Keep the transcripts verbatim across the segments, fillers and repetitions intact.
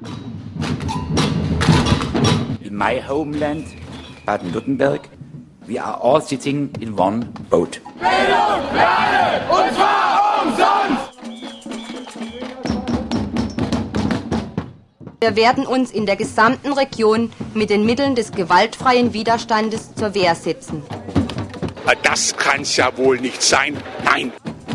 In my homeland, Baden-Württemberg, we are all sitting in one boat. Bildung für alle, und zwar umsonst! Wir werden uns in der gesamten Region mit den Mitteln des gewaltfreien Widerstandes zur Wehr setzen. Das kann's ja wohl nicht sein. Nein!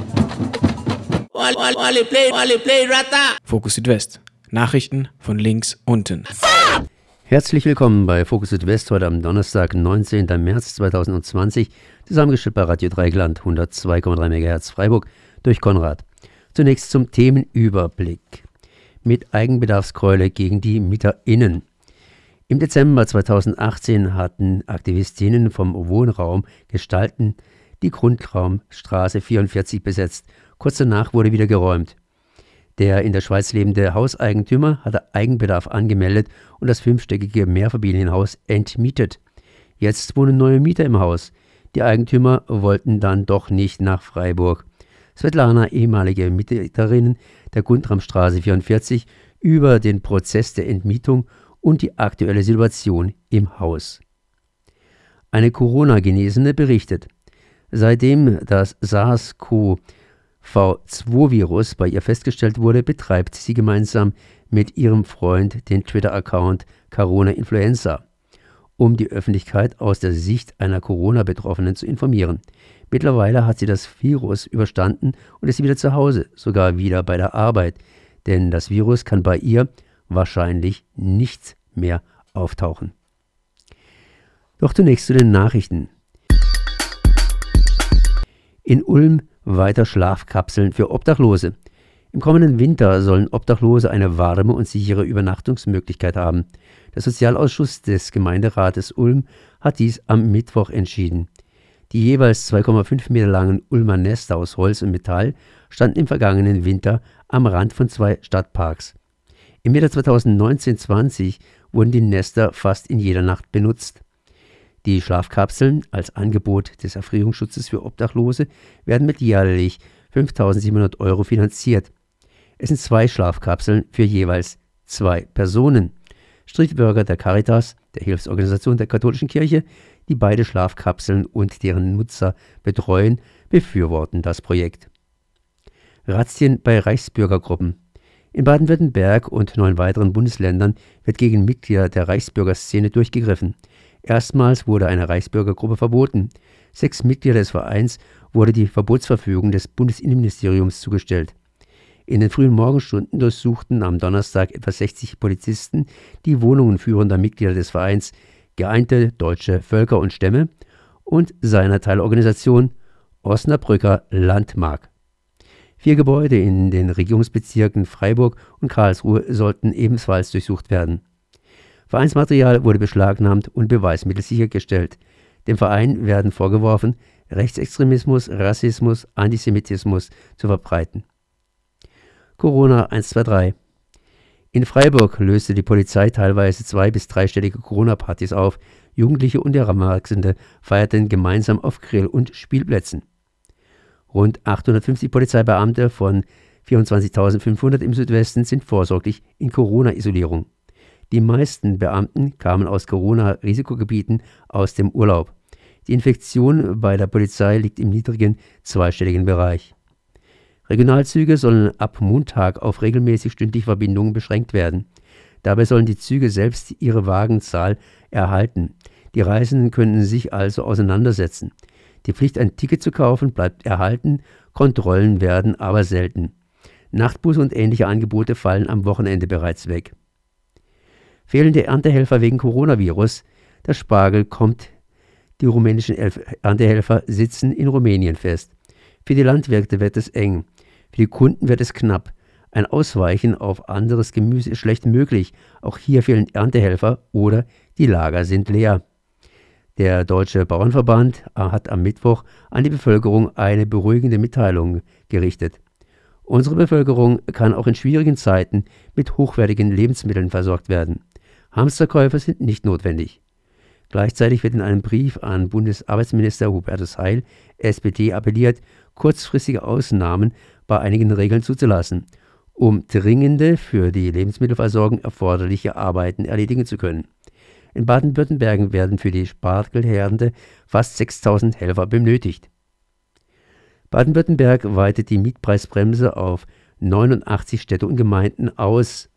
Fokus Südwest. Nachrichten von links unten. Herzlich willkommen bei Fokus Südwest heute am Donnerstag, neunzehnten März zweitausendzwanzig, zusammengestellt bei Radio Dreieckland hundertzwei Komma drei Megahertz Freiburg durch Konrad. Zunächst zum Themenüberblick. Mit Eigenbedarfskeule gegen die MieterInnen. Im Dezember zweitausendachtzehn hatten Aktivistinnen vom Wohnraum Gestalten die Grundraumstraße vierundvierzig besetzt. Kurz danach wurde wieder geräumt. Der in der Schweiz lebende Hauseigentümer hatte Eigenbedarf angemeldet und das fünfstöckige Mehrfamilienhaus entmietet. Jetzt wohnen neue Mieter im Haus. Die Eigentümer wollten dann doch nicht nach Freiburg. Svetlana, ehemalige Mieterin der Grundraumstraße vierundvierzig, über den Prozess der Entmietung und die aktuelle Situation im Haus. Eine Corona-Genesene berichtet: Seitdem das SARS-CoV zwei Virus bei ihr festgestellt wurde, betreibt sie gemeinsam mit ihrem Freund den Twitter-Account Corona Influenza, um die Öffentlichkeit aus der Sicht einer Corona-Betroffenen zu informieren. Mittlerweile hat sie das Virus überstanden und ist wieder zu Hause, sogar wieder bei der Arbeit, denn das Virus kann bei ihr wahrscheinlich nicht mehr auftauchen. Doch zunächst zu den Nachrichten. In Ulm weiter Schlafkapseln für Obdachlose. Im kommenden Winter sollen Obdachlose eine warme und sichere Übernachtungsmöglichkeit haben. Der Sozialausschuss des Gemeinderates Ulm hat dies am Mittwoch entschieden. Die jeweils zwei Komma fünf Meter langen Ulmer Nester aus Holz und Metall standen im vergangenen Winter am Rand von zwei Stadtparks. Im Winter zweitausendneunzehn zwanzig wurden die Nester fast in jeder Nacht benutzt. Die Schlafkapseln als Angebot des Erfrierungsschutzes für Obdachlose werden mit jährlich fünftausendsiebenhundert Euro finanziert. Es sind zwei Schlafkapseln für jeweils zwei Personen. Streetworker der Caritas, der Hilfsorganisation der katholischen Kirche, die beide Schlafkapseln und deren Nutzer betreuen, befürworten das Projekt. Razzien bei Reichsbürgergruppen. In Baden-Württemberg und neun weiteren Bundesländern wird gegen Mitglieder der Reichsbürgerszene durchgegriffen. Erstmals wurde eine Reichsbürgergruppe verboten. Sechs Mitglieder des Vereins wurde die Verbotsverfügung des Bundesinnenministeriums zugestellt. In den frühen Morgenstunden durchsuchten am Donnerstag etwa sechzig Polizisten die Wohnungen führender Mitglieder des Vereins Geeinte Deutsche Völker und Stämme und seiner Teilorganisation Osnabrücker Landmark. Vier Gebäude in den Regierungsbezirken Freiburg und Karlsruhe sollten ebenfalls durchsucht werden. Vereinsmaterial wurde beschlagnahmt und Beweismittel sichergestellt. Dem Verein werden vorgeworfen, Rechtsextremismus, Rassismus, Antisemitismus zu verbreiten. Corona eins zwei drei. In Freiburg löste die Polizei teilweise zwei- bis dreistellige Corona-Partys auf. Jugendliche und Heranwachsende feierten gemeinsam auf Grill- und Spielplätzen. Rund achthundertfünfzig Polizeibeamte von vierundzwanzigtausendfünfhundert im Südwesten sind vorsorglich in Corona-Isolierung. Die meisten Beamten kamen aus Corona-Risikogebieten aus dem Urlaub. Die Infektion bei der Polizei liegt im niedrigen zweistelligen Bereich. Regionalzüge sollen ab Montag auf regelmäßig stündliche Verbindungen beschränkt werden. Dabei sollen die Züge selbst ihre Wagenzahl erhalten. Die Reisenden können sich also auseinandersetzen. Die Pflicht, ein Ticket zu kaufen, bleibt erhalten, Kontrollen werden aber selten. Nachtbusse und ähnliche Angebote fallen am Wochenende bereits weg. Fehlende Erntehelfer wegen Coronavirus. Der Spargel kommt. Die rumänischen Erntehelfer sitzen in Rumänien fest. Für die Landwirte wird es eng. Für die Kunden wird es knapp. Ein Ausweichen auf anderes Gemüse ist schlecht möglich. Auch hier fehlen Erntehelfer oder die Lager sind leer. Der Deutsche Bauernverband hat am Mittwoch an die Bevölkerung eine beruhigende Mitteilung gerichtet. Unsere Bevölkerung kann auch in schwierigen Zeiten mit hochwertigen Lebensmitteln versorgt werden. Hamsterkäufe sind nicht notwendig. Gleichzeitig wird in einem Brief an Bundesarbeitsminister Hubertus Heil, S P D, appelliert, kurzfristige Ausnahmen bei einigen Regeln zuzulassen. um dringende, für die Lebensmittelversorgung erforderliche Arbeiten erledigen zu können. In Baden-Württemberg werden für die Spargelernte fast sechstausend Helfer benötigt. Baden-Württemberg weitet die Mietpreisbremse auf neunundachtzig Städte und Gemeinden aus.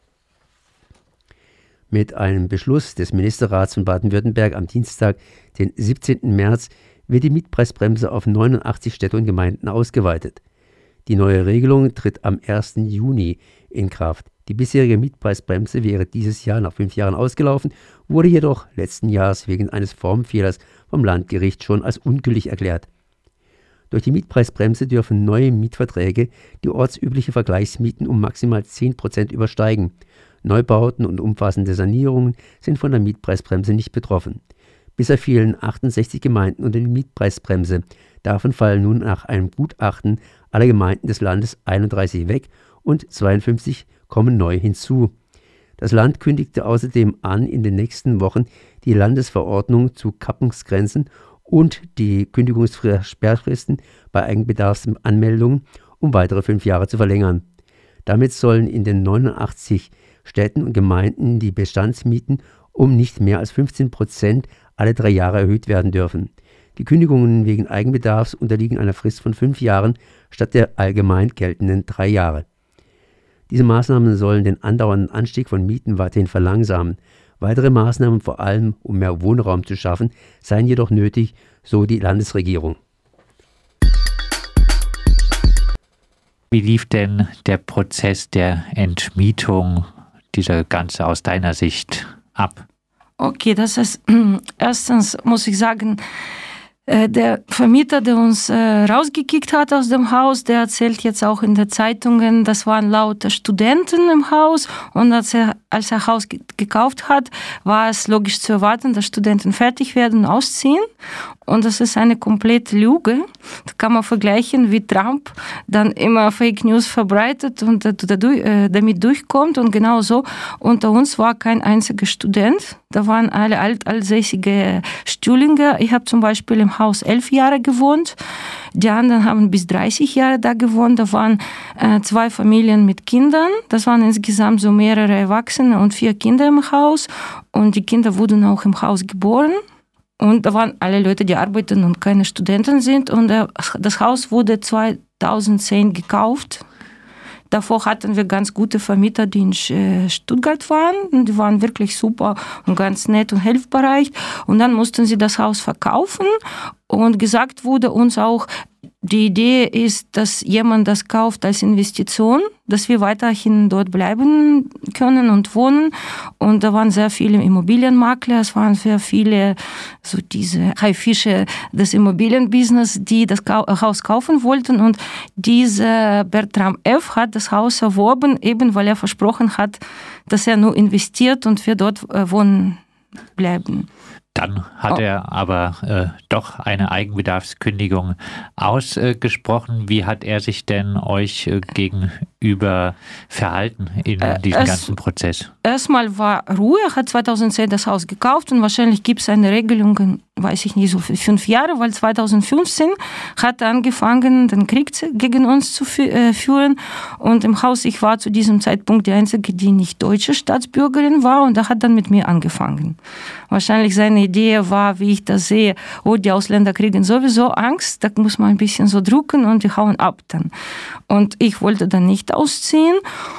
Mit einem Beschluss des Ministerrats von Baden-Württemberg am Dienstag, den siebzehnten März, wird die Mietpreisbremse auf neunundachtzig Städte und Gemeinden ausgeweitet. Die neue Regelung tritt am ersten Juni in Kraft. Die bisherige Mietpreisbremse wäre dieses Jahr nach fünf Jahren ausgelaufen, wurde jedoch letzten Jahres wegen eines Formfehlers vom Landgericht schon als ungültig erklärt. Durch die Mietpreisbremse dürfen neue Mietverträge die ortsübliche Vergleichsmieten um maximal zehn Prozent übersteigen. Neubauten und umfassende Sanierungen sind von der Mietpreisbremse nicht betroffen. Bisher fielen achtundsechzig Gemeinden unter die Mietpreisbremse. Davon fallen nun nach einem Gutachten aller Gemeinden des Landes einunddreißig weg und zweiundfünfzig kommen neu hinzu. Das Land kündigte außerdem an, in den nächsten Wochen die Landesverordnung zu Kappungsgrenzen und die Kündigungssperrfristen bei Eigenbedarfsanmeldungen um weitere fünf Jahre zu verlängern. Damit sollen in den neunundachtzig Städten und Gemeinden die Bestandsmieten um nicht mehr als fünfzehn Prozent alle drei Jahre erhöht werden dürfen. Die Kündigungen wegen Eigenbedarfs unterliegen einer Frist von fünf Jahren statt der allgemein geltenden drei Jahre. Diese Maßnahmen sollen den andauernden Anstieg von Mieten weiterhin verlangsamen. Weitere Maßnahmen, vor allem um mehr Wohnraum zu schaffen, seien jedoch nötig, so die Landesregierung. Wie lief denn der Prozess der Entmietung, dieser Ganze aus deiner Sicht, ab? Okay, das ist, erstens muss ich sagen, der Vermieter, der uns äh, rausgekickt hat aus dem Haus, der erzählt jetzt auch in den Zeitungen, das waren lauter Studenten im Haus und als er als er Haus ge- gekauft hat, war es logisch zu erwarten, dass Studenten fertig werden und ausziehen und das ist eine komplette Lüge. Da kann man vergleichen, wie Trump dann immer Fake News verbreitet und äh, damit durchkommt und genau so. Unter uns war kein einziger Student, da waren alle alt, altsässige Stühlinger. Ich habe zum Beispiel im Haus elf Jahre gewohnt. Die anderen haben bis dreißig Jahre da gewohnt. Da waren äh, zwei Familien mit Kindern. Das waren insgesamt so mehrere Erwachsene und vier Kinder im Haus. Und die Kinder wurden auch im Haus geboren. Und da waren alle Leute, die arbeiten und keine Studenten sind. Und äh, das Haus wurde zweitausendzehn gekauft. Davor hatten wir ganz gute Vermieter, die in Stuttgart waren. Und die waren wirklich super und ganz nett und hilfsbereit. Und dann mussten sie das Haus verkaufen. Und gesagt wurde uns auch, die Idee ist, dass jemand das kauft als Investition, dass wir weiterhin dort bleiben können und wohnen. Und da waren sehr viele Immobilienmakler, es waren sehr viele, so diese Haifische des Immobilienbusiness, die das Haus kaufen wollten. Und dieser Bertram F. hat das Haus erworben, eben weil er versprochen hat, dass er nur investiert und wir dort wohnen bleiben. Dann hat oh. er aber äh, doch eine Eigenbedarfskündigung ausgesprochen. Wie hat er sich denn euch äh, gegenüber verhalten in äh, diesem es, ganzen Prozess? Erstmal war Ruhe, er hat zweitausendzehn das Haus gekauft und wahrscheinlich gibt es eine Regelung, weiß ich nicht, so für fünf Jahre, weil zweitausendfünfzehn hat er angefangen, den Krieg gegen uns zu führen und im Haus, ich war zu diesem Zeitpunkt die Einzige, die nicht deutsche Staatsbürgerin war und er hat dann mit mir angefangen. Wahrscheinlich seine Idee war, wie ich das sehe, oh, die Ausländer kriegen sowieso Angst, da muss man ein bisschen so drücken und die hauen ab dann. Und ich wollte dann nicht ausziehen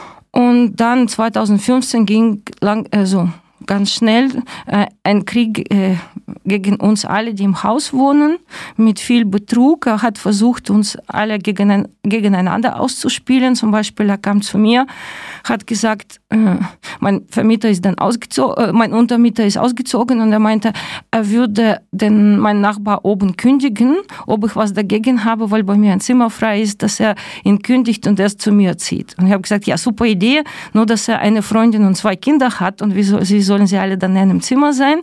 und dann zweitausendfünfzehn ging lang, also ganz schnell äh, ein Krieg äh, gegen uns alle, die im Haus wohnen, mit viel Betrug. Er hat versucht, uns alle gegen, gegeneinander auszuspielen. Zum Beispiel, er kam zu mir, hat gesagt, äh, mein Vermieter ist dann ausgezogen, äh, mein Untermieter ist ausgezogen und er meinte, er würde den, meinen Nachbar oben kündigen, ob ich was dagegen habe, weil bei mir ein Zimmer frei ist, dass er ihn kündigt und erst zu mir zieht. Und ich habe gesagt, ja, super Idee, nur dass er eine Freundin und zwei Kinder hat und wie soll, sie sollen sie alle dann in einem Zimmer sein.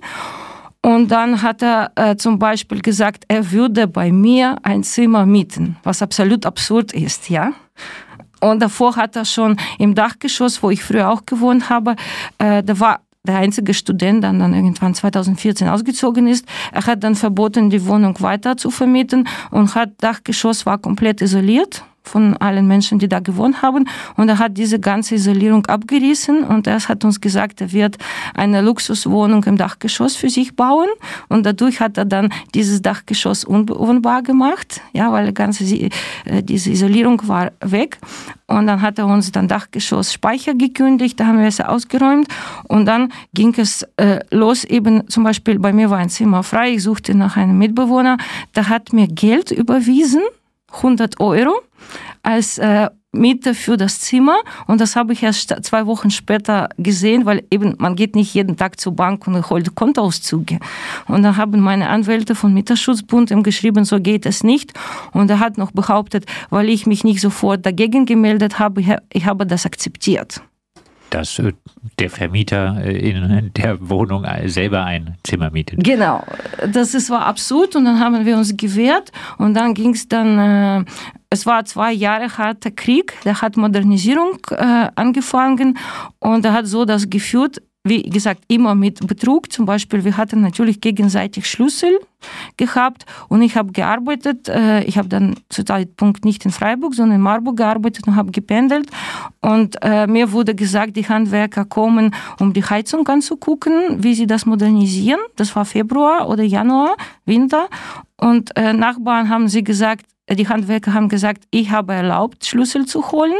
Und dann hat er äh, zum Beispiel gesagt, er würde bei mir ein Zimmer mieten, was absolut absurd ist, ja. Und davor hat er schon im Dachgeschoss, wo ich früher auch gewohnt habe, äh, da war der einzige Student, der dann irgendwann zweitausendvierzehn ausgezogen ist. Er hat dann verboten, die Wohnung weiter zu vermieten und hat Dachgeschoss war komplett isoliert, von allen Menschen, die da gewohnt haben. Und er hat diese ganze Isolierung abgerissen und er hat uns gesagt, er wird eine Luxuswohnung im Dachgeschoss für sich bauen. Und dadurch hat er dann dieses Dachgeschoss unbewohnbar gemacht, ja, weil die ganze, diese Isolierung war weg. Und dann hat er uns dann Dachgeschoss Speicher gekündigt, da haben wir es ausgeräumt. Und dann ging es äh, los, eben zum Beispiel bei mir war ein Zimmer frei, ich suchte nach einem Mitbewohner, der hat mir Geld überwiesen, hundert Euro, als äh, Miete für das Zimmer. Und das habe ich erst zwei Wochen später gesehen, weil eben man geht nicht jeden Tag zur Bank und holt Kontoauszüge. Und dann haben meine Anwälte vom Mieterschutzbund ihm geschrieben, so geht es nicht. Und er hat noch behauptet, weil ich mich nicht sofort dagegen gemeldet habe, ich habe das akzeptiert. Dass äh, der Vermieter äh, in der Wohnung selber ein Zimmer mietet. Genau, das ist, war absurd und dann haben wir uns gewehrt und dann ging es dann, äh, es war zwei Jahre harter Krieg, der hat Modernisierung äh, angefangen und er hat so das geführt, wie gesagt, immer mit Betrug. Zum Beispiel, wir hatten natürlich gegenseitig Schlüssel gehabt und ich habe gearbeitet. Ich habe dann zu Zeitpunkt nicht in Freiburg, sondern in Marburg gearbeitet und habe gependelt. Und äh, mir wurde gesagt, die Handwerker kommen, um die Heizung anzugucken, wie sie das modernisieren. Das war Februar oder Januar, Winter. Und äh, Nachbarn haben sie gesagt, die Handwerker haben gesagt, ich habe erlaubt, Schlüssel zu holen.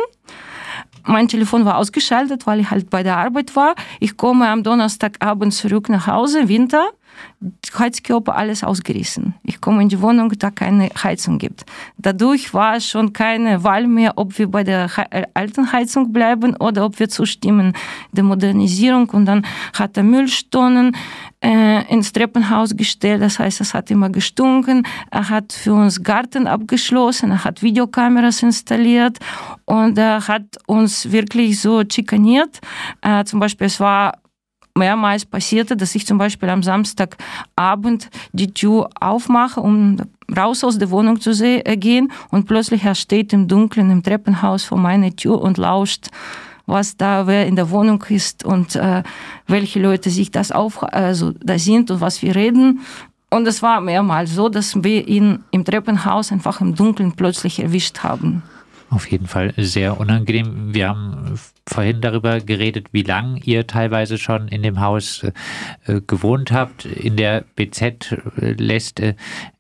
Mein Telefon war ausgeschaltet, weil ich halt bei der Arbeit war. Ich komme am Donnerstagabend zurück nach Hause, Winter, Heizkörper, alles ausgerissen. Ich komme in die Wohnung, da keine Heizung gibt. Dadurch war es schon keine Wahl mehr, ob wir bei der He- alten Heizung bleiben oder ob wir zustimmen der Modernisierung. Und dann hat er Mülltonnen äh, ins Treppenhaus gestellt, das heißt, es hat immer gestunken. Er hat für uns Garten abgeschlossen, er hat Videokameras installiert und er hat uns wirklich so schikaniert. Äh, zum Beispiel, es war mehrmals passierte, dass ich zum Beispiel am Samstagabend die Tür aufmache, um raus aus der Wohnung zu gehen und plötzlich er steht im Dunkeln im Treppenhaus vor meiner Tür und lauscht, was da wer in der Wohnung ist und äh, welche Leute sich das auf, also da sind und was wir reden. Und es war mehrmals so, dass wir ihn im Treppenhaus einfach im Dunkeln plötzlich erwischt haben. Auf jeden Fall sehr unangenehm. Wir haben vorhin darüber geredet, wie lange ihr teilweise schon in dem Haus äh, gewohnt habt. In der B Z äh, lässt äh,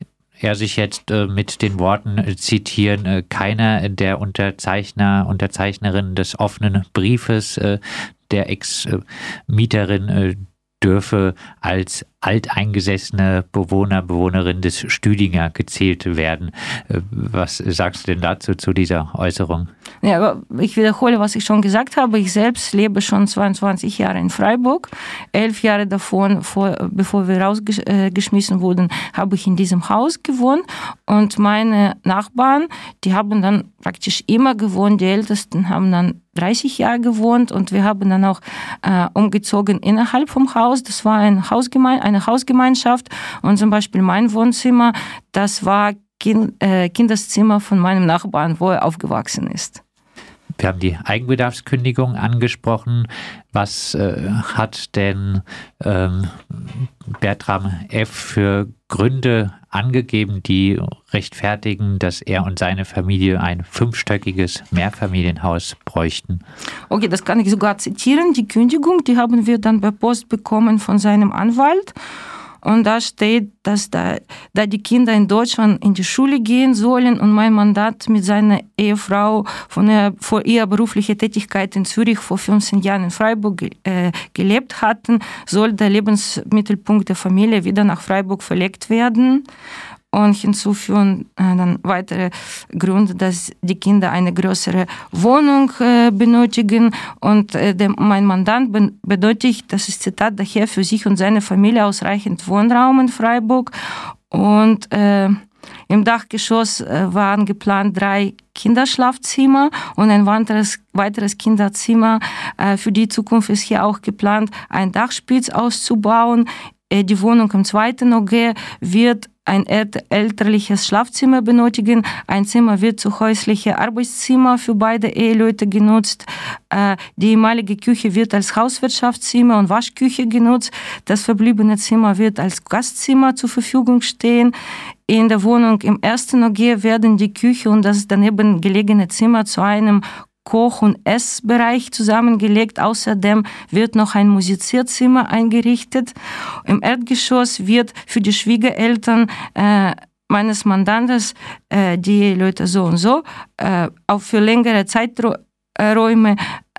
er sich jetzt äh, mit den Worten äh, zitieren, äh, keiner der Unterzeichner, Unterzeichnerinnen des offenen Briefes äh, der Ex-Mieterin äh, dürfe als alteingesessene Bewohner, Bewohnerin des Stüdinger gezählt werden. Was sagst du denn dazu, zu dieser Äußerung? Ja, aber ich wiederhole, was ich schon gesagt habe. Ich selbst lebe schon zweiundzwanzig Jahre in Freiburg. Elf Jahre davon, vor, bevor wir rausgeschmissen wurden, habe ich in diesem Haus gewohnt. Und meine Nachbarn, die haben dann praktisch immer gewohnt. Die Ältesten haben dann dreißig Jahre gewohnt und wir haben dann auch äh, umgezogen innerhalb vom Haus. Das war ein Hausgeme- eine Hausgemeinschaft und zum Beispiel mein Wohnzimmer, das war kind- äh, Kinderzimmer von meinem Nachbarn, wo er aufgewachsen ist. Wir haben die Eigenbedarfskündigung angesprochen. Was äh, hat denn ähm, Bertram F. für Gründe angegeben, die rechtfertigen, dass er und seine Familie ein fünfstöckiges Mehrfamilienhaus bräuchten? Okay, das kann ich sogar zitieren. Die Kündigung, die haben wir dann per Post bekommen von seinem Anwalt. Und da steht, dass da, da die Kinder in Deutschland in die Schule gehen sollen und mein Mandat mit seiner Ehefrau von der, vor ihrer beruflichen Tätigkeit in Zürich vor fünfzehn Jahren in Freiburg äh, gelebt hatten, soll der Lebensmittelpunkt der Familie wieder nach Freiburg verlegt werden. Und hinzufügen äh, dann weitere Gründe, dass die Kinder eine größere Wohnung äh, benötigen. Und äh, der, mein Mandant ben, benötigt, das ist Zitat, daher für sich und seine Familie ausreichend Wohnraum in Freiburg. Und äh, im Dachgeschoss äh, waren geplant drei Kinderschlafzimmer und ein weiteres, weiteres Kinderzimmer. Äh, für die Zukunft ist hier auch geplant, ein Dachspitz auszubauen. Äh, die Wohnung im zweiten O G wird ein elterliches Schlafzimmer benötigen. Ein Zimmer wird zu häuslichen Arbeitszimmer für beide Eheleute genutzt. Die ehemalige Küche wird als Hauswirtschaftszimmer und Waschküche genutzt. Das verbliebene Zimmer wird als Gastzimmer zur Verfügung stehen. in der Wohnung im ersten O G werden die Küche und das daneben gelegene Zimmer zu einem Koch- und Essbereich zusammengelegt. Außerdem wird noch ein Musizierzimmer eingerichtet. Im Erdgeschoss wird für die Schwiegereltern äh, meines Mandantes, äh, die Leute so und so, äh, auch für längere Zeiträume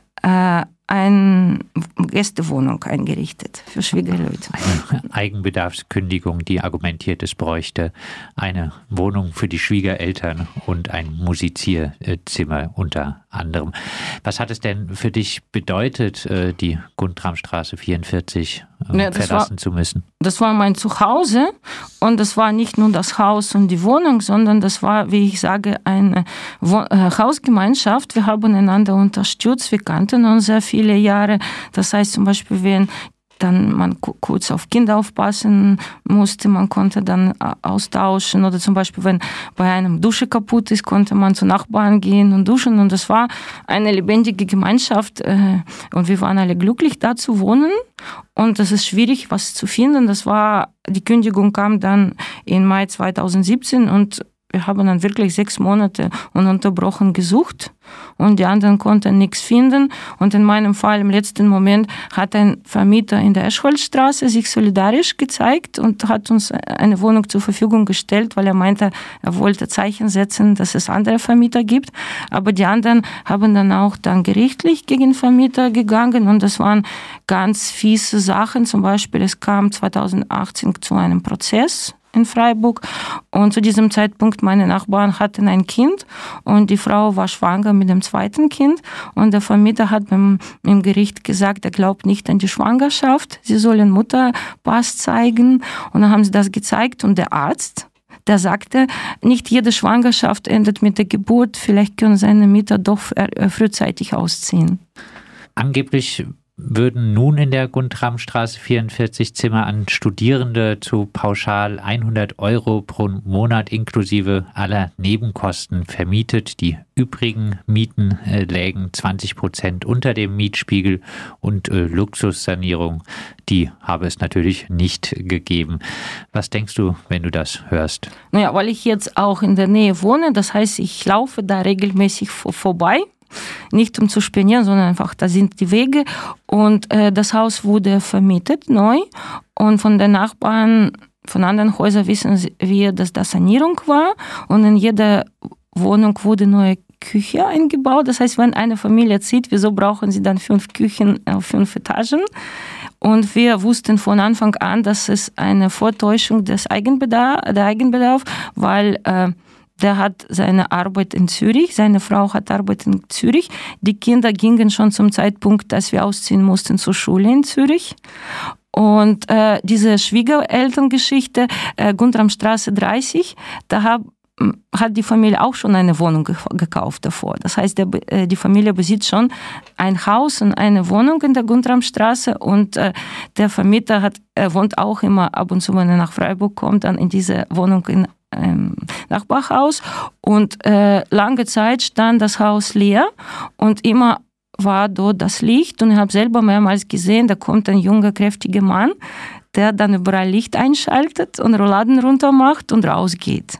äh, eine Gästewohnung eingerichtet für Schwiegerleute. Eine Eigenbedarfskündigung, die argumentiert, es bräuchte eine Wohnung für die Schwiegereltern und ein Musizierzimmer unter anderem. Was hat es denn für dich bedeutet, die Guntramstraße vierundvierzig ja, verlassen war, zu müssen? Das war mein Zuhause und das war nicht nur das Haus und die Wohnung, sondern das war, wie ich sage, eine Wo- äh, Hausgemeinschaft. Wir haben einander unterstützt, wir kannten uns sehr viele Jahre. Das heißt zum Beispiel, wenn dann man kurz auf Kinder aufpassen musste, man konnte dann austauschen oder zum Beispiel, wenn bei einem Dusche kaputt ist, konnte man zu Nachbarn gehen und duschen und das war eine lebendige Gemeinschaft und wir waren alle glücklich, da zu wohnen und das ist schwierig, was zu finden. Das war, die Kündigung kam dann im Mai zweitausendsiebzehn und wir haben dann wirklich sechs Monate ununterbrochen gesucht und die anderen konnten nichts finden. Und in meinem Fall im letzten Moment hat ein Vermieter in der Eschholzstraße sich solidarisch gezeigt und hat uns eine Wohnung zur Verfügung gestellt, weil er meinte, er wollte Zeichen setzen, dass es andere Vermieter gibt. Aber die anderen haben dann auch dann gerichtlich gegen den Vermieter gegangen und das waren ganz fiese Sachen. Zum Beispiel, es kam zweitausendachtzehn zu einem Prozess in Freiburg und zu diesem Zeitpunkt meine Nachbarn hatten ein Kind und die Frau war schwanger mit dem zweiten Kind und der Vermieter hat beim, im Gericht gesagt, er glaubt nicht an die Schwangerschaft, sie sollen Mutterpass zeigen und dann haben sie das gezeigt und der Arzt, der sagte, nicht jede Schwangerschaft endet mit der Geburt, vielleicht können seine Mieter doch frühzeitig ausziehen. Angeblich würden nun in der Guntramstraße vierundvierzig Zimmer an Studierende zu pauschal hundert Euro pro Monat inklusive aller Nebenkosten vermietet. Die übrigen Mieten äh, lägen zwanzig Prozent unter dem Mietspiegel und äh, Luxussanierung, die habe es natürlich nicht gegeben. Was denkst du, wenn du das hörst? Naja, weil ich jetzt auch in der Nähe wohne, das heißt, ich laufe da regelmäßig vor, vorbei. Nicht um zu spionieren, sondern einfach, da sind die Wege. Und äh, das Haus wurde vermietet, neu. Und von den Nachbarn, von anderen Häusern wissen wir, dass das Sanierung war. Und in jeder Wohnung wurde neue Küche eingebaut. Das heißt, wenn eine Familie zieht, wieso brauchen sie dann fünf Küchen auf fünf Etagen? Und wir wussten von Anfang an, dass es eine Vortäuschung des Eigenbedarf, der Eigenbedarf, weil äh, der hat seine Arbeit in Zürich, seine Frau hat Arbeit in Zürich. Die Kinder gingen schon zum Zeitpunkt, dass wir ausziehen mussten, zur Schule in Zürich. Und äh, diese Schwiegerelterngeschichte, äh, Guntramstraße dreißig, da hab, hat die Familie auch schon eine Wohnung ge- gekauft davor. Das heißt, der, äh, die Familie besitzt schon ein Haus und eine Wohnung in der Guntramstraße und äh, der Vermieter hat, er wohnt auch immer ab und zu, wenn er nach Freiburg kommt, dann in diese Wohnung in Ähm, Nachbarhaus und äh, lange Zeit stand das Haus leer und immer war dort das Licht und ich habe selber mehrmals gesehen, da kommt ein junger, kräftiger Mann, der dann überall Licht einschaltet und Rolladen runter macht und rausgeht.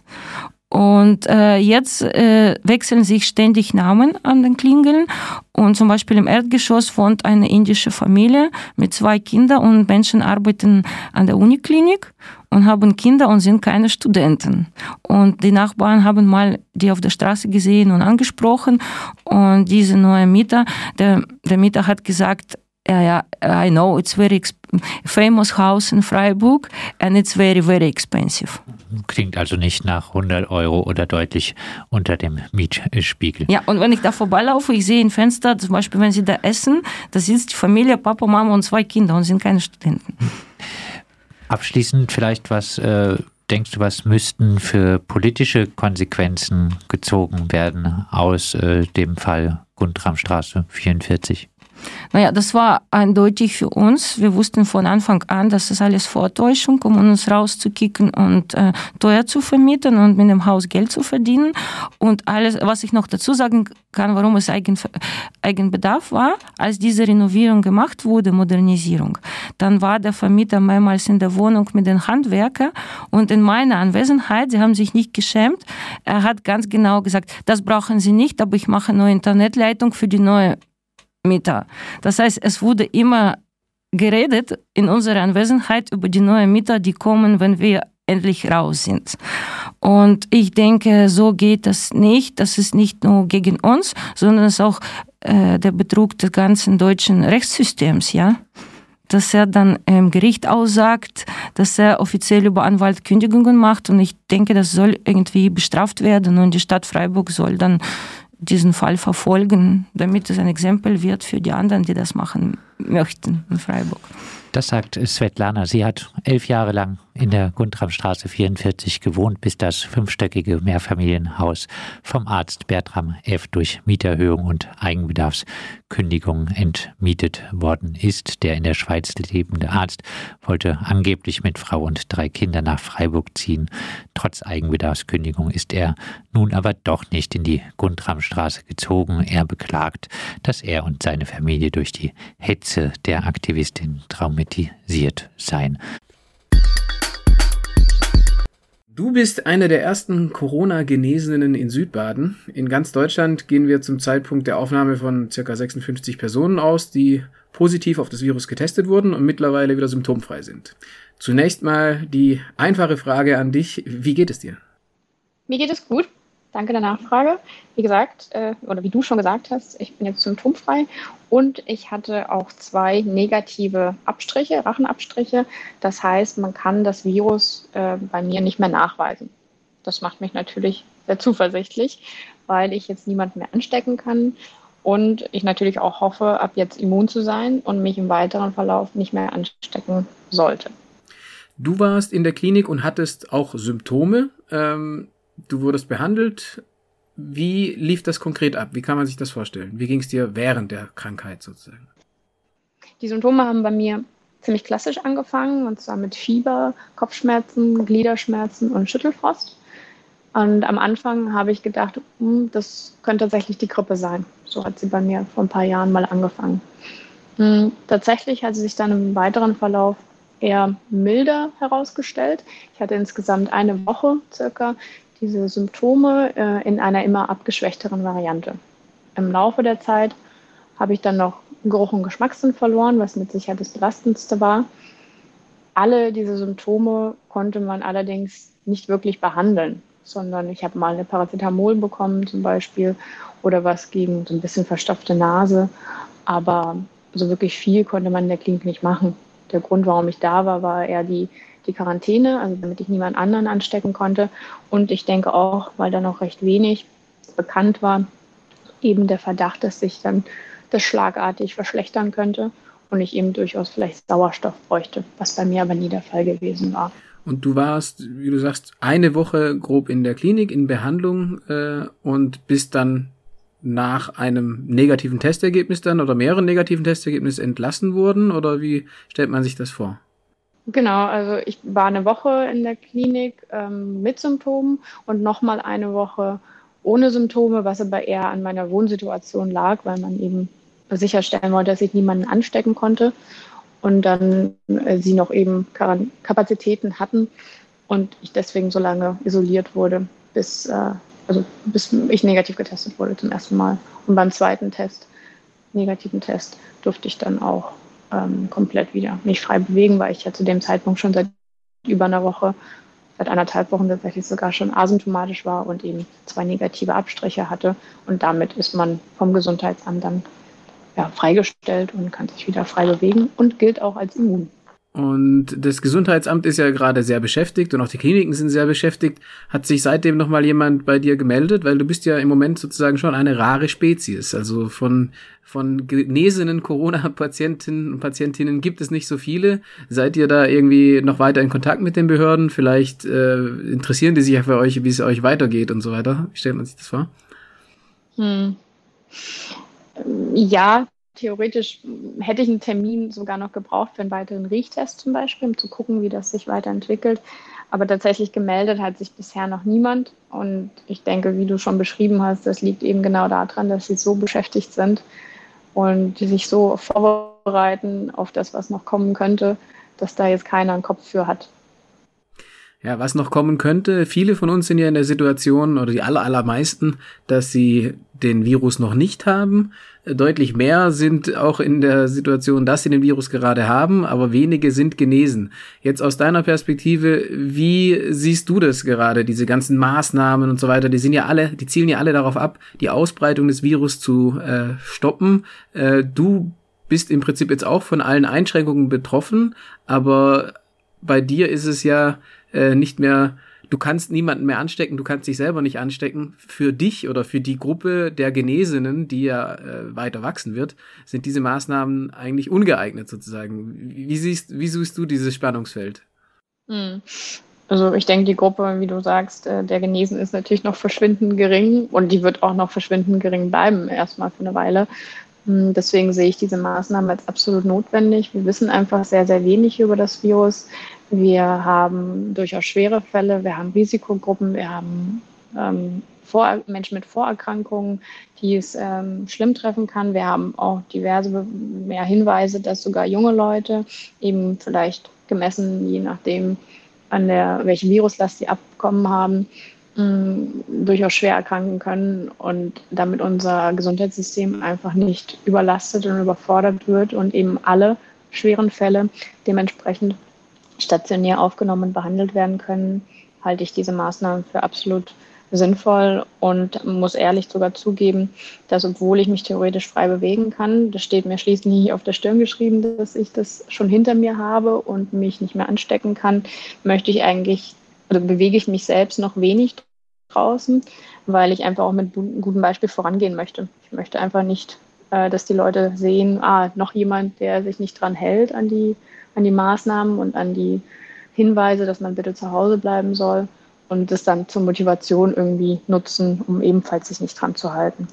Und äh, jetzt äh, wechseln sich ständig Namen an den Klingeln und zum Beispiel im Erdgeschoss wohnt eine indische Familie mit zwei Kindern und Menschen arbeiten an der Uniklinik und haben Kinder und sind keine Studenten. Und die Nachbarn haben mal die auf der Straße gesehen und angesprochen und diese neue Mieter, der, der Mieter hat gesagt, ja, ja, I know, it's very exp- famous house in Freiburg and it's very, very expensive. Klingt also nicht nach hundert Euro oder deutlich unter dem Mietspiegel. Ja, und wenn ich da vorbeilaufe, ich sehe ein Fenster, zum Beispiel, wenn sie da essen, da sitzt die Familie, Papa, Mama und zwei Kinder und sind keine Studenten. Abschließend vielleicht, was äh, denkst du, was müssten für politische Konsequenzen gezogen werden aus äh, dem Fall Guntramstraße vierundvierzig? Naja, das war eindeutig für uns. Wir wussten von Anfang an, dass das alles Vortäuschung, um uns rauszukicken und äh, teuer zu vermieten und mit dem Haus Geld zu verdienen. Und alles, was ich noch dazu sagen kann, warum es Eigen, Eigenbedarf war, als diese Renovierung gemacht wurde, Modernisierung, dann war der Vermieter mehrmals in der Wohnung mit den Handwerkern und in meiner Anwesenheit, sie haben sich nicht geschämt, er hat ganz genau gesagt, das brauchen Sie nicht, aber ich mache eine neue Internetleitung für die neue Mieter. Das heißt, es wurde immer geredet in unserer Anwesenheit über die neuen Mieter, die kommen, wenn wir endlich raus sind. Und ich denke, so geht das nicht. Das ist nicht nur gegen uns, sondern es ist auch äh, der Betrug des ganzen deutschen Rechtssystems, ja. Dass er dann im Gericht aussagt, dass er offiziell über Anwalt Kündigungen macht. Und ich denke, das soll irgendwie bestraft werden und die Stadt Freiburg soll dann diesen Fall verfolgen, damit es ein Exempel wird für die anderen, die das machen möchten in Freiburg. Das sagt Svetlana. Sie hat elf Jahre lang in der Guntramstraße vierundvierzig gewohnt, bis das fünfstöckige Mehrfamilienhaus vom Arzt Bertram F. durch Mieterhöhung und Eigenbedarfskündigung entmietet worden ist. Der in der Schweiz lebende Arzt wollte angeblich mit Frau und drei Kindern nach Freiburg ziehen. Trotz Eigenbedarfskündigung ist er nun aber doch nicht in die Guntramstraße gezogen. Er beklagt, dass er und seine Familie durch die Hetze der Aktivistin traumatisiert seien. Du bist einer der ersten Corona-Genesenen in Südbaden. In ganz Deutschland gehen wir zum Zeitpunkt der Aufnahme von ca. sechsundfünfzig Personen aus, die positiv auf das Virus getestet wurden und mittlerweile wieder symptomfrei sind. Zunächst mal die einfache Frage an dich. Wie geht es dir? Mir geht es gut. Danke der Nachfrage. Wie gesagt, äh, oder wie du schon gesagt hast, ich bin jetzt symptomfrei und ich hatte auch zwei negative Abstriche, Rachenabstriche. Das heißt, man kann das Virus äh, bei mir nicht mehr nachweisen. Das macht mich natürlich sehr zuversichtlich, weil ich jetzt niemanden mehr anstecken kann und ich natürlich auch hoffe, ab jetzt immun zu sein und mich im weiteren Verlauf nicht mehr anstecken sollte. Du warst in der Klinik und hattest auch Symptome. Ähm Du wurdest behandelt. Wie lief das konkret ab? Wie kann man sich das vorstellen? Wie ging es dir während der Krankheit sozusagen? Die Symptome haben bei mir ziemlich klassisch angefangen, und zwar mit Fieber, Kopfschmerzen, Gliederschmerzen und Schüttelfrost. Und am Anfang habe ich gedacht, hm, das könnte tatsächlich die Grippe sein. So hat sie bei mir vor ein paar Jahren mal angefangen. Hm, tatsächlich hat sie sich dann im weiteren Verlauf eher milder herausgestellt. Ich hatte insgesamt eine Woche circa diese Symptome äh, in einer immer abgeschwächteren Variante. Im Laufe der Zeit habe ich dann noch Geruch und Geschmackssinn verloren, was mit Sicherheit das Belastendste war. Alle diese Symptome konnte man allerdings nicht wirklich behandeln, sondern ich habe mal eine Paracetamol bekommen zum Beispiel oder was gegen so ein bisschen verstopfte Nase, aber so wirklich viel konnte man in der Klinik nicht machen. Der Grund, warum ich da war, war eher die die Quarantäne, also damit ich niemand anderen anstecken konnte. Und ich denke auch, weil da noch recht wenig bekannt war, eben der Verdacht, dass sich dann das schlagartig verschlechtern könnte und ich eben durchaus vielleicht Sauerstoff bräuchte, was bei mir aber nie der Fall gewesen war. Und du warst, wie du sagst, eine Woche grob in der Klinik in Behandlung äh, und bist dann nach einem negativen Testergebnis dann oder mehreren negativen Testergebnissen entlassen worden? Oder wie stellt man sich das vor? Genau, also ich war eine Woche in der Klinik ähm, mit Symptomen und nochmal eine Woche ohne Symptome, was aber eher an meiner Wohnsituation lag, weil man eben sicherstellen wollte, dass ich niemanden anstecken konnte und dann äh, sie noch eben Kapazitäten hatten und ich deswegen so lange isoliert wurde, bis, äh, also bis ich negativ getestet wurde zum ersten Mal. Und beim zweiten Test, negativen Test, durfte ich dann auch komplett wieder mich frei bewegen, weil ich ja zu dem Zeitpunkt schon seit über einer Woche, seit anderthalb Wochen tatsächlich sogar schon asymptomatisch war und eben zwei negative Abstriche hatte. Und damit ist man vom Gesundheitsamt dann ja, freigestellt und kann sich wieder frei bewegen und gilt auch als immun. Und das Gesundheitsamt ist ja gerade sehr beschäftigt und auch die Kliniken sind sehr beschäftigt. Hat sich seitdem nochmal jemand bei dir gemeldet? Weil du bist ja im Moment sozusagen schon eine rare Spezies. Also von von genesenen Corona-Patientinnen und Patientinnen gibt es nicht so viele. Seid ihr da irgendwie noch weiter in Kontakt mit den Behörden? Vielleicht äh, interessieren die sich ja für euch, wie es euch weitergeht und so weiter. Wie stellt man sich das vor? Hm. Ja, Theoretisch hätte ich einen Termin sogar noch gebraucht für einen weiteren Riechtest zum Beispiel, um zu gucken, wie das sich weiterentwickelt. Aber tatsächlich gemeldet hat sich bisher noch niemand. Und ich denke, wie du schon beschrieben hast, das liegt eben genau daran, dass sie so beschäftigt sind und sich so vorbereiten auf das, was noch kommen könnte, dass da jetzt keiner einen Kopf für hat. Ja, was noch kommen könnte, viele von uns sind ja in der Situation, oder die aller, allermeisten, dass sie den Virus noch nicht haben. Deutlich mehr sind auch in der Situation, dass sie den Virus gerade haben, aber wenige sind genesen. Jetzt aus deiner Perspektive, wie siehst du das gerade, diese ganzen Maßnahmen und so weiter, die sind ja alle, die zielen ja alle darauf ab, die Ausbreitung des Virus zu äh, stoppen. Äh, du bist im Prinzip jetzt auch von allen Einschränkungen betroffen, aber bei dir ist es ja äh, nicht mehr, du kannst niemanden mehr anstecken, du kannst dich selber nicht anstecken. Für dich oder für die Gruppe der Genesenen, die ja äh, weiter wachsen wird, sind diese Maßnahmen eigentlich ungeeignet sozusagen. Wie siehst, wie siehst du dieses Spannungsfeld? Also ich denke, die Gruppe, wie du sagst, der Genesen ist natürlich noch verschwindend gering und die wird auch noch verschwindend gering bleiben, erstmal für eine Weile. Deswegen sehe ich diese Maßnahmen als absolut notwendig. Wir wissen einfach sehr, sehr wenig über das Virus. Wir haben durchaus schwere Fälle, wir haben Risikogruppen, wir haben ähm, Vor- Menschen mit Vorerkrankungen, die es ähm, schlimm treffen kann. Wir haben auch diverse mehr Hinweise, dass sogar junge Leute eben vielleicht gemessen, je nachdem, an der welche Viruslast sie abbekommen haben, mh, durchaus schwer erkranken können und damit unser Gesundheitssystem einfach nicht überlastet und überfordert wird und eben alle schweren Fälle dementsprechend stationär aufgenommen und behandelt werden können, halte ich diese Maßnahmen für absolut sinnvoll und muss ehrlich sogar zugeben, dass obwohl ich mich theoretisch frei bewegen kann, das steht mir schließlich nicht auf der Stirn geschrieben, dass ich das schon hinter mir habe und mich nicht mehr anstecken kann, möchte ich eigentlich oder bewege ich mich selbst noch wenig draußen, weil ich einfach auch mit einem guten Beispiel vorangehen möchte. Ich möchte einfach nicht, dass die Leute sehen, ah, noch jemand, der sich nicht dran hält an die an die Maßnahmen und an die Hinweise, dass man bitte zu Hause bleiben soll und das dann zur Motivation irgendwie nutzen, um ebenfalls sich nicht dran zu halten.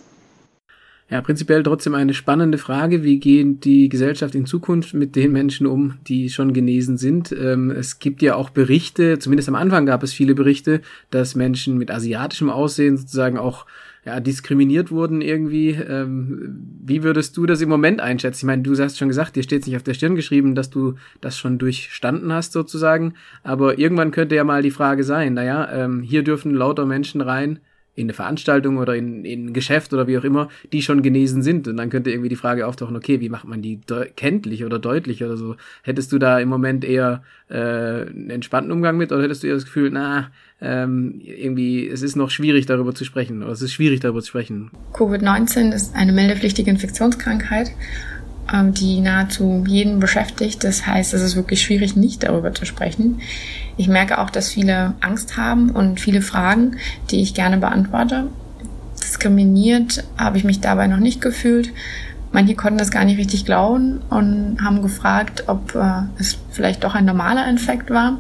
Ja, prinzipiell trotzdem eine spannende Frage. Wie geht die Gesellschaft in Zukunft mit den Menschen um, die schon genesen sind? Ähm, es gibt ja auch Berichte, zumindest am Anfang gab es viele Berichte, dass Menschen mit asiatischem Aussehen sozusagen auch ja, diskriminiert wurden irgendwie. Ähm, wie würdest du das im Moment einschätzen? Ich meine, du hast schon gesagt, dir steht es nicht auf der Stirn geschrieben, dass du das schon durchstanden hast sozusagen, aber irgendwann könnte ja mal die Frage sein, naja, ähm, hier dürfen lauter Menschen rein, in eine Veranstaltung oder in, in ein Geschäft oder wie auch immer, die schon genesen sind. Und dann könnte irgendwie die Frage auftauchen, okay, wie macht man die de- kenntlich oder deutlich oder so? Hättest du da im Moment eher äh, einen entspannten Umgang mit oder hättest du eher das Gefühl, na, ähm, irgendwie, es ist noch schwierig darüber zu sprechen oder es ist schwierig darüber zu sprechen? Covid neunzehn ist eine meldepflichtige Infektionskrankheit, ähm, die nahezu jeden beschäftigt. Das heißt, es ist wirklich schwierig, nicht darüber zu sprechen. Ich merke auch, dass viele Angst haben und viele Fragen, die ich gerne beantworte. Diskriminiert habe ich mich dabei noch nicht gefühlt. Manche konnten das gar nicht richtig glauben und haben gefragt, ob äh, es vielleicht doch ein normaler Infekt war.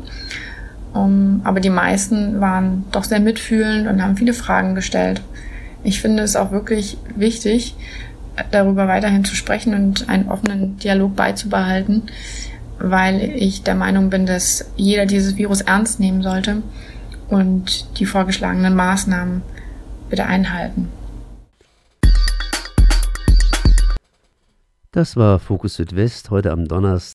Um, aber die meisten waren doch sehr mitfühlend und haben viele Fragen gestellt. Ich finde es auch wirklich wichtig, darüber weiterhin zu sprechen und einen offenen Dialog beizubehalten, weil ich der Meinung bin, dass jeder dieses Virus ernst nehmen sollte und die vorgeschlagenen Maßnahmen bitte einhalten. Das war Fokus Südwest heute am Donnerstag.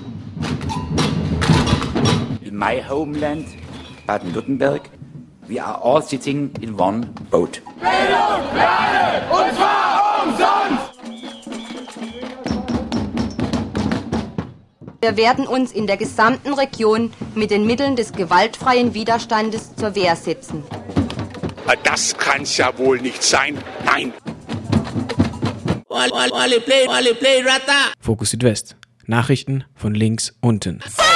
In my homeland, Baden-Württemberg, we are all sitting in one boat. Bildung für alle, und zwar umsonst! Wir werden uns in der gesamten Region mit den Mitteln des gewaltfreien Widerstandes zur Wehr setzen. Das kann's ja wohl nicht sein. Nein. Fokus Südwest. Nachrichten von links unten.